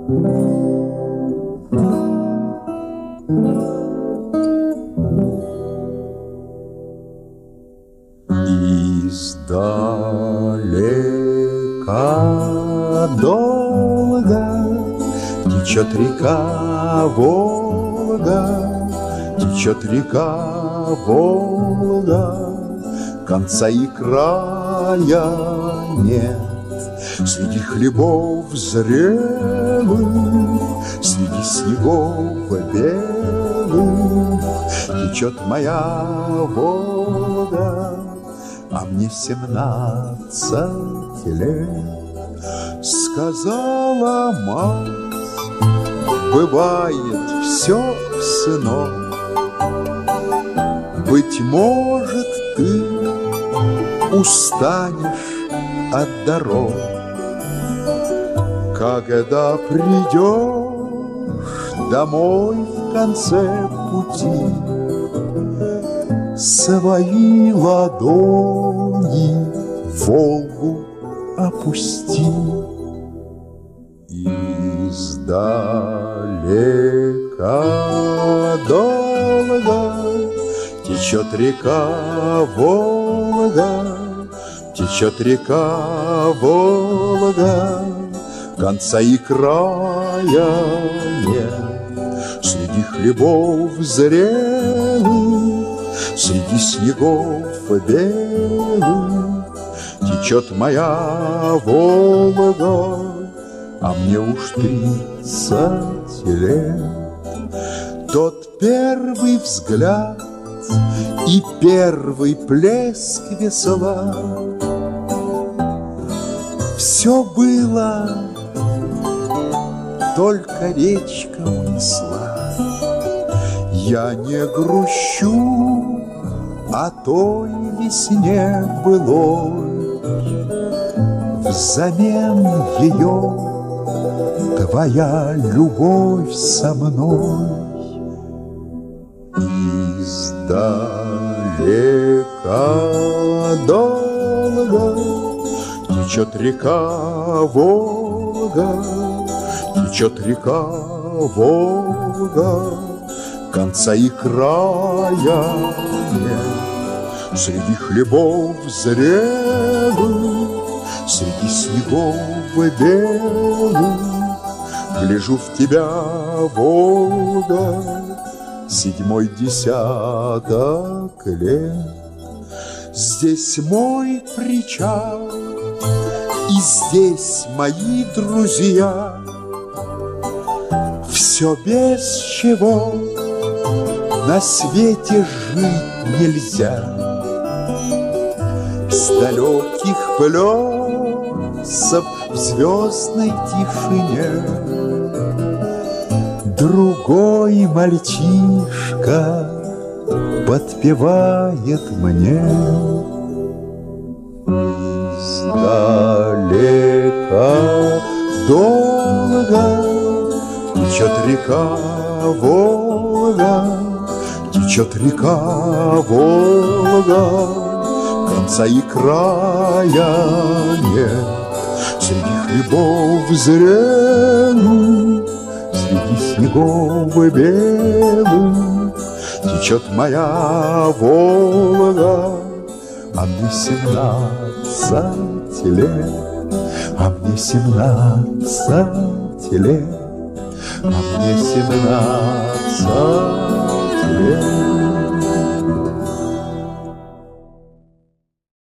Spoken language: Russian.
Издалека долго течет река Волга, течет река Волга, конца и края нет. Среди хлебов зрелых, среди снегов белых течет моя Волга, а мне 17 лет. Сказала мать: бывает все, сынок, быть может, ты устанешь от дорог, когда придешь домой в конце пути, свои ладони в Волгу опусти. Издалека долго течет река Волга, течет река Волга, конца и края нет. Среди хлебов зрелых, среди снегов белых течет моя Волга, а мне уж 30 лет. Тот первый взгляд и первый плеск весла, все было, только речка унесла. Я не грущу о той весне былой, взамен ее твоя любовь со мной. Издалека долго течет река Волга, течет река Волга, конца и края нет. Среди хлебов зрелых, среди снегов белых гляжу в тебя, Волга, 7-й десяток лет. Здесь мой причал, и здесь мои друзья, все без чего на свете жить нельзя. С далеких плесов в звездной тишине другой мальчишка подпевает мне. Издалека долго течет река Волга, течет река Волга, конца и края нет. Среди хлебов зрелых, среди снегов белых течет моя Волга, а мне 17 лет, а мне 17 лет, а мне 17 лет.